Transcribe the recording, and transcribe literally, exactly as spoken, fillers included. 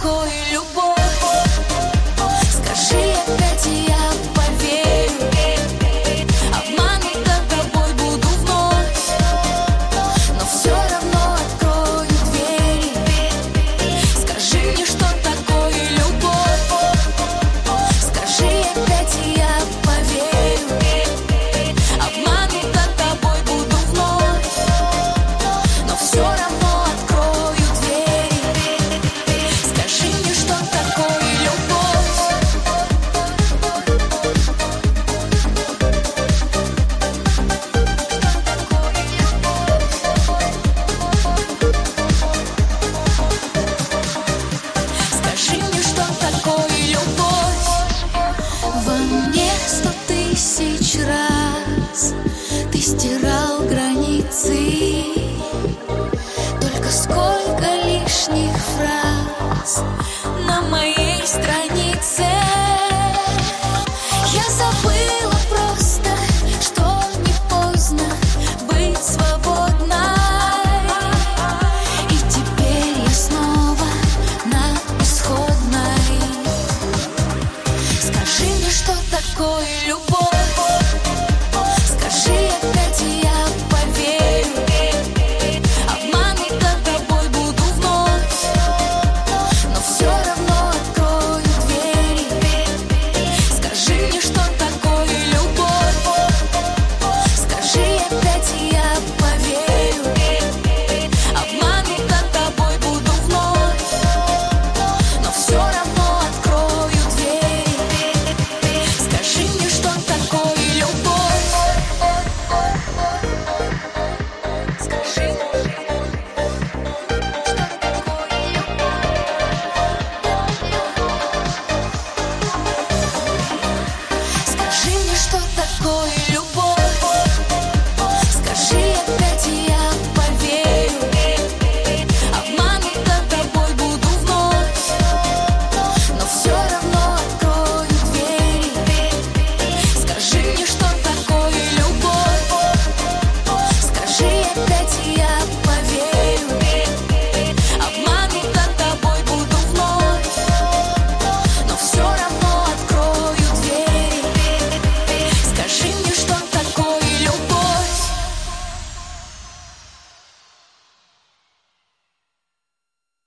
такое любовь? Скажи опять, и я поверю. Обманута тобой буду вновь, но все равно открою двери. Скажи мне, что такое любовь. Скажи опять, и я поверю. Обманута тобой буду вновь, но все равно открою двери. Скажи мне, что такое любовь. Скажи мне, что такое любовь. Во мне сто тысяч раз ты стирал границы. Только сколько лишних фраз на моей странице. Я забыла